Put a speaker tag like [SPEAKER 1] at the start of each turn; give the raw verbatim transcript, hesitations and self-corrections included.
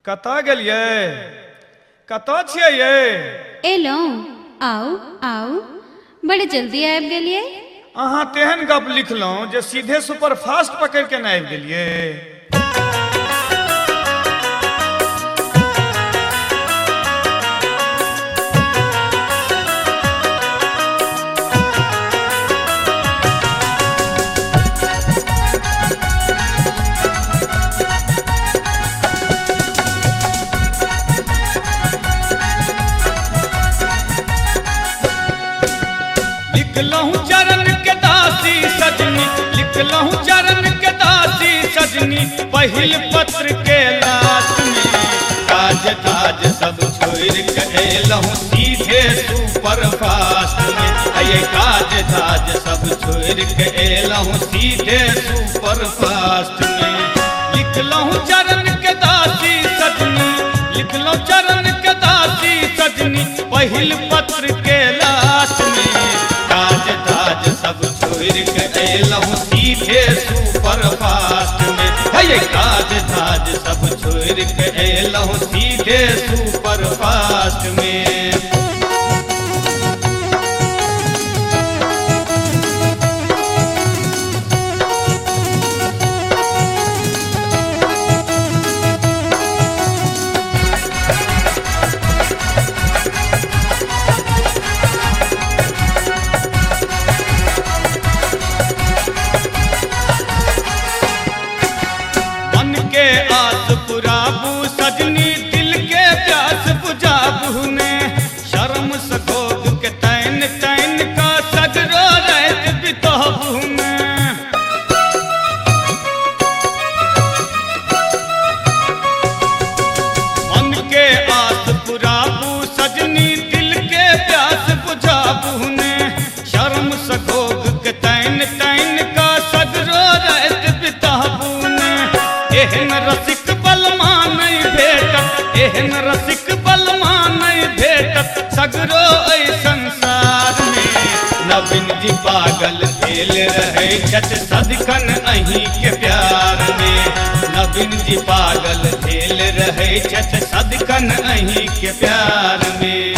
[SPEAKER 1] कतऽ गेलियै? कतऽ छियै ये?
[SPEAKER 2] एलौं, आउ आउ, बड़े जल्दी आबि गेलियै।
[SPEAKER 1] अहाँ तेहन गप लिखलहुँ जे सीधे सुपर फास्ट पकड़ि के न आबि गेलियै। लिखलहूँ चरण के दासी सजनी, लिखलहूँ चरण के दासी सजनी, पहिल पत्र के लास्ट में काज ताज सब छोड़ के एलहूँ सीधे सुपर फास्ट में। ये काज ताज सब छोड़ के एलहूँ सीधे सुपर फास्ट में। लिखलहूँ चरण के दासी सजनी, लिखलहूँ चरण के दासी सजनी, पहिल पत्र के लास्ट में काज ताज सब छोड़ के एलहूँ सीधे सुपर फास्ट में। ये काज ताज सब छोड़ के एलहूँ सीधे सुपर फास्ट में। आस पुराबू सजनी, दिल के प्यास बुझाबू ने, शर्म सकोद के तैन तैन का सगरो रहत बिताबू ने। मन के आस पुराबू सजनी, दिल के प्यास बुझाबू ने, शर्म सकोद के तैन तैन का सगरो रहत बिताबू ने। एहन रसिक बलमा नहीं भेटत, एहन रसिक बलमा नहीं भेटत सगरो ऐ संसार में। नवीन जी पागल भेल रहे छत सदिखन अहीं के प्यार में। नवीन जी पागल भेल रहे छत सदिखन अहीं के प्यार में।